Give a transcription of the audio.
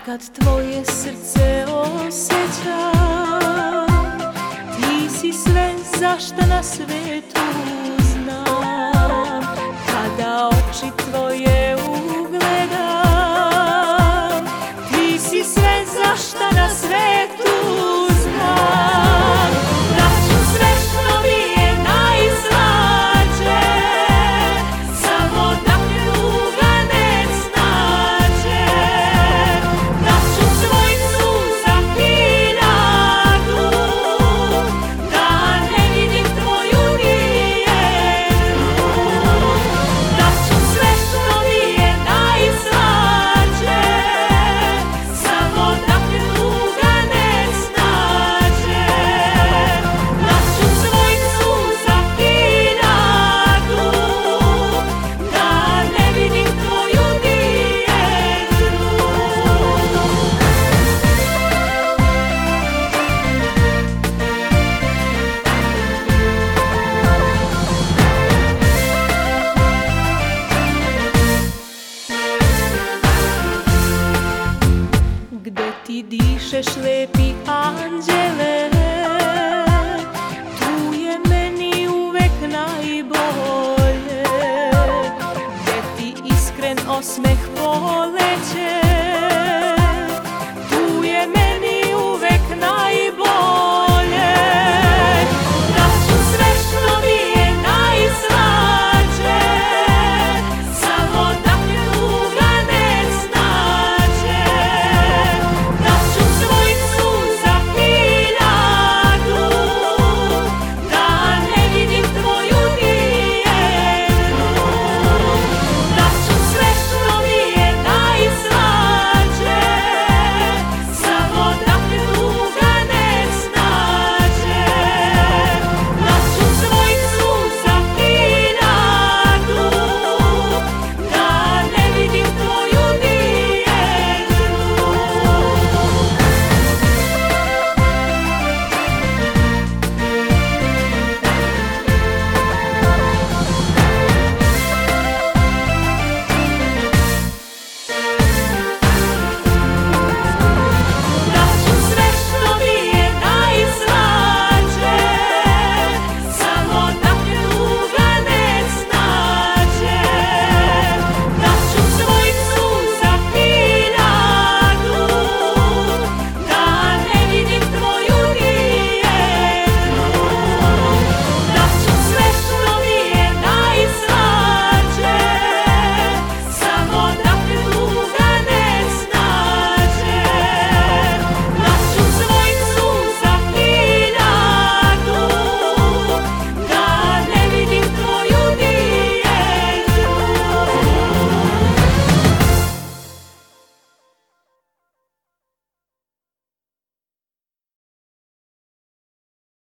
kad tvoje srce osjeća, ti si sve zašta na svetu znam. Kada oči tvoje ugledam, ti si sve zašta na svetu znam. Daću sve što mi je najslađe, samo da me tuga ne snađe. Daću svoj suza hiljadu, da ne vidim tvoju nijednu. Daću sve što mi je najslađe, samo da me tuga ne snađe. Daću svoj suza hiljadu, da ne vidim tvoju nijednu. Gde ti dišeš lepi anđele, tu je meni uvek najbolje. Gde ti iskren osmeh poleće,